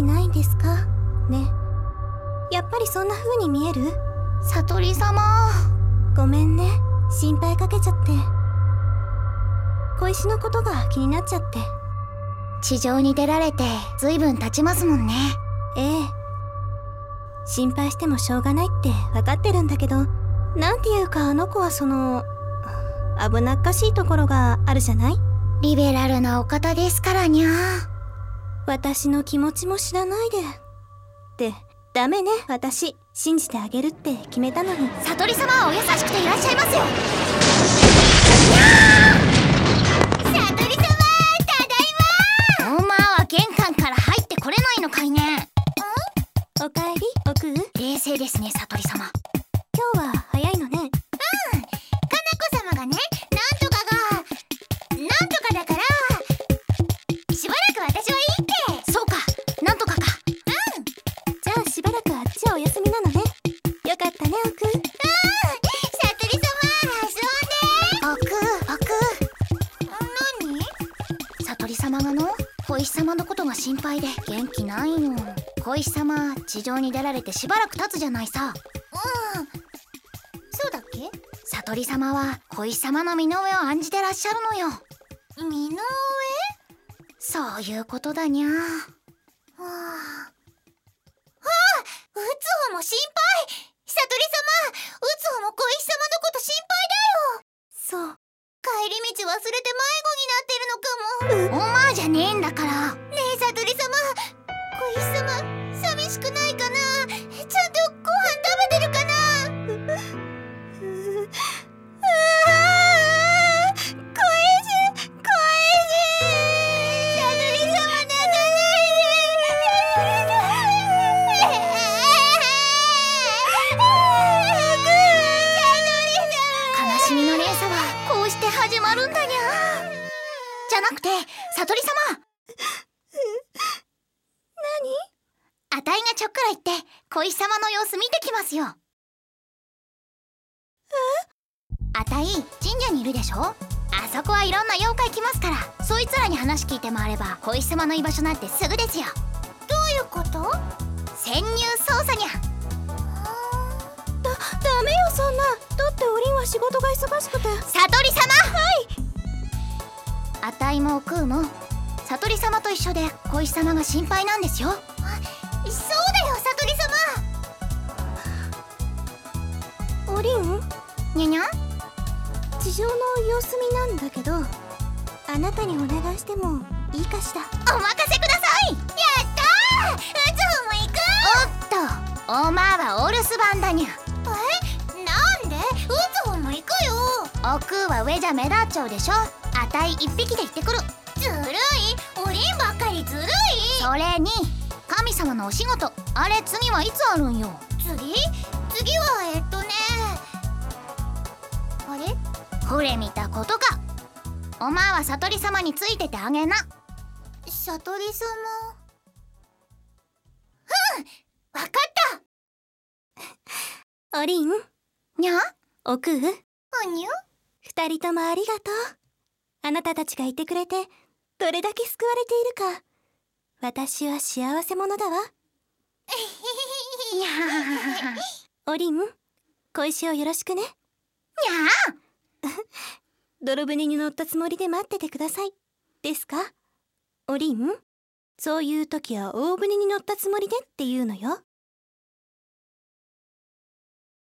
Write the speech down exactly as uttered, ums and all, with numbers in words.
気ないんですかね。やっぱりそんな風に見える？ 悟り様、 ごめんね、心配かけちゃって。小石のことが気になっちゃって。 地上に出られてずいぶん経ちますもんね。 ええ、心配してもしょうがないって分かってるんだけど、なんていうかあの子はその危なっかしいところがあるじゃない？ リベラルなお方ですからにゃ。 私の気持ちも知らないでってダメね。私信じてあげるって決めたのに。 悟り様はお優しくていらっしゃいますよ。悟り様、ただいま。おまは玄関から入ってこれないのかいね。ん？ おかえり、奥。 冷静ですね、悟り様。 今日は早いのね。 うん、かな子様がね、なんとかがなんとかだからしばらく私はいいって。そうか、なんとかか。うん、 じゃあしばらくあっちはお休みなのね。よかったね、奥。 うん、悟り様、遊んで。奥、奥。何？悟り様がの小石様のことが心配で元気ないの。小石様、地上に出られてしばらく経つじゃないさ。うん、そうだっけ？悟り様は小石様の身の上を案じてらっしゃるのよ。身の上？そういうことだにゃ。はあ、はあ、うつほも心配。悟り様、うつほも小石様のこと心配だよ。 そう。 帰り道忘れて迷子になってるのかも。おまーじゃねえんだから。ねえ悟り様、小石様寂しくないかな。ちゃんとご飯食べてるかな。ああ、小石、小石。悟り様泣かないで。悲しみの連鎖はこうして始まるんだにゃ。じゃなくて悟り様。何？あたいがちょっくら行って小石様の様子見てきますよ。え？あたい神社にいるでしょ。あそこはいろんな妖怪来ますから、そいつらに話聞いて回れば小石様の居場所なんてすぐですよ。どういうこと？潜入捜査にゃ。 だ、ダメよそんな。だっておりんは仕事が忙しくて。 悟り様。はい。あたいもおくうも悟り様と一緒で小石様が心配なんですよ。あ、そうだよ悟り様。おりん？ にゃにゃ？ 地上の様子見なんだけど、あなたにお願いしてもいいかしら。 お任せください。やったー。うつほも行く。おっと、おまはお留守番だにゃ。え？なんで？うつほも行くよ。おくうは上じゃ目立っちゃうでしょ。あたい一匹で行ってくる。ずるい。おりんばっかりずるい。それに神様のお仕事、あれ次はいつあるんよ。次？次はえっとね、あれ？これ見たことか。おまは悟り様についててあげな。悟り様。うん、わかった。 おりん。 にゃ？ おくう。 おにゅ？ 二人ともありがとう。あなたたちがいてくれてどれだけ救われているか。私は幸せ者だわ。おりん、小石をよろしくね。にゃあ泥船に乗ったつもりで待っててください。ですか？おりん、そういう時は大船に乗ったつもりでって言うのよ。